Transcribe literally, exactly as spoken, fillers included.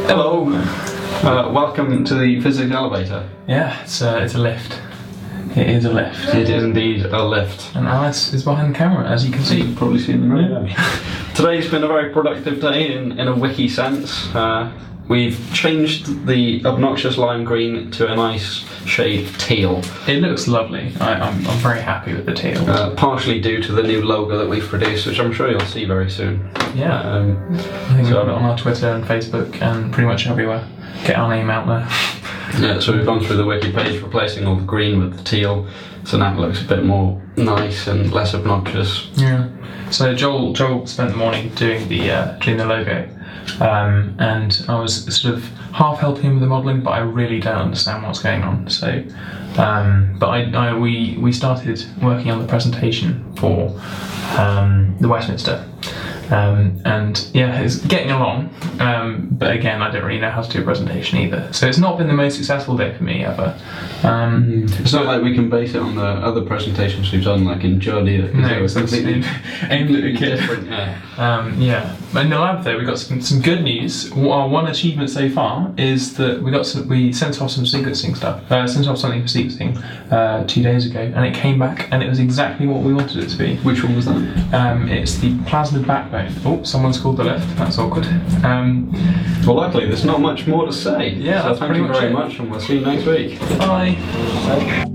Hello. Uh, welcome to the physics elevator. Yeah, it's a, it's a lift. It is a lift. It is indeed a lift. And Alice is behind the camera, as you can see. You've probably seen the room. Yeah. Today's been a very productive day in, in a wiki sense. Uh, we've changed the obnoxious lime green to a nice shade teal. It looks lovely. I, I'm, I'm very happy with the teal. Uh, partially due to the new logo that we've produced, which I'm sure you'll see very soon. Yeah. Um, I think so we've got it on our Twitter and Facebook and pretty much everywhere. Get our name out there. Yeah, so we've gone through the wiki page, replacing all the green with the teal, so now it looks a bit more nice and less obnoxious. Yeah. So Joel Joel spent the morning doing the uh, doing the logo, um, and I was sort of half helping him with the modelling, but I really don't understand what's going on. So, um, but I, I we we started working on the presentation for um, the Westminster. Um, and yeah, it's getting along, um, but again, I don't really know how to do a presentation either. So it's not been the most successful day for me ever. Um, it's not like we can base it on the other presentations we've done, like in Jod either. No, it was completely aimed at a kid. Different, yeah. Um, yeah. In the lab though, we got some, some good news. Our one achievement so far is that we got some, we sent off some sequencing stuff, uh, sent off something for sequencing uh, two days ago, and it came back and it was exactly what we wanted it to be. Which one was that? Um, it's the plasmid backbone. Oh, someone's called the lift. That's awkward. Um, well, luckily, there's not much more to say. Yeah, so that's thank pretty you much very it. much, and we'll see you next week. Bye.